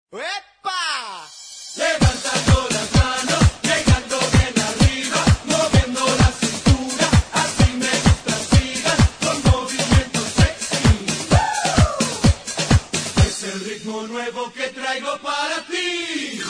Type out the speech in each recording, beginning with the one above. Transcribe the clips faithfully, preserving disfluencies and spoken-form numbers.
¡Epa! Levantando las manos, llegando bien arriba, moviendo la cintura, así me gusta, sigan con movimientos sexy. Es el ritmo nuevo que traigo para ti.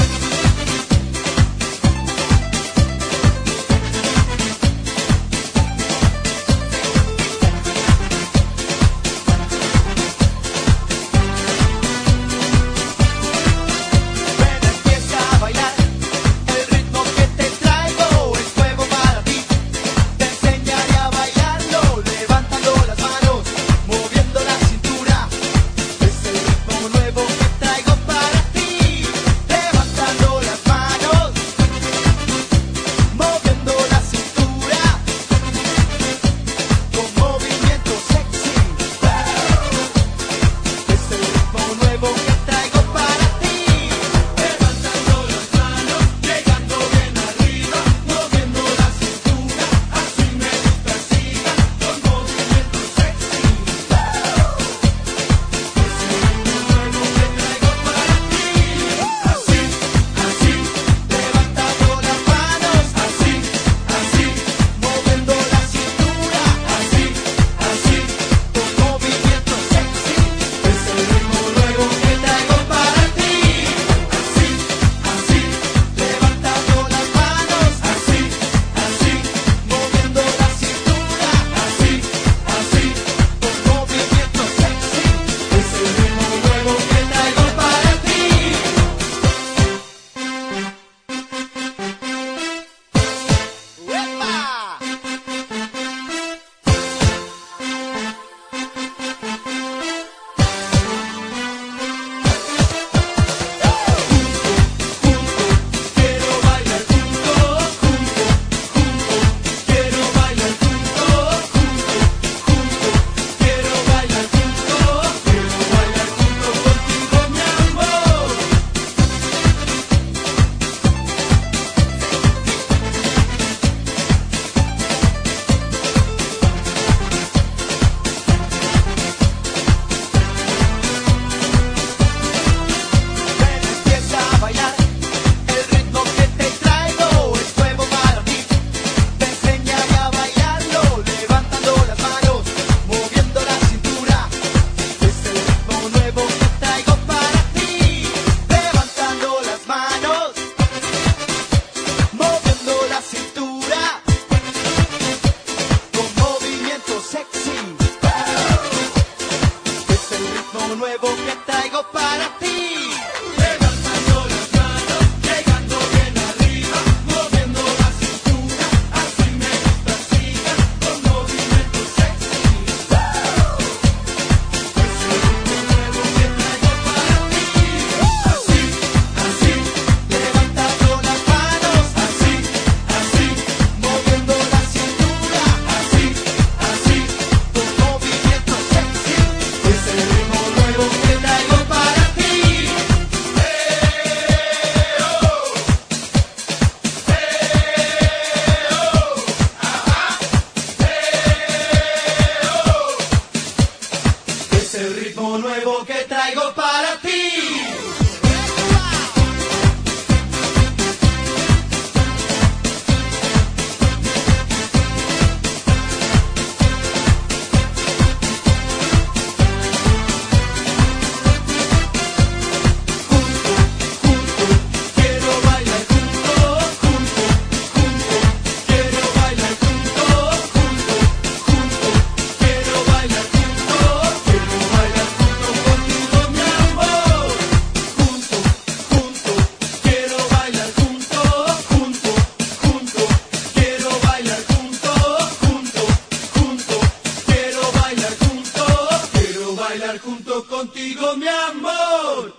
Nuevo que traigo para ti. Levantando las manos, llegando bien arriba, moviendo la cintura, así me gusta, sigan con movimientos sexy. Es el ritmo nuevo que traigo para ti. Así, así, Levantando las manos, así, así, moviendo la cintura, así, así. con movimiento sexy. Es el ritmo nuevo que traigo para ti. Es el ritmo nuevo que traigo para ti. Quiero bailar junto, junto, junto. Quiero bailar junto, junto, junto. Quiero bailar junto, quiero bailar junto contigo, mi amor. Junto, junto. Quiero bailar junto, junto, junto. Quiero bailar junto, junto, junto. Quiero bailar junto, quiero bailar junto contigo, mi amor.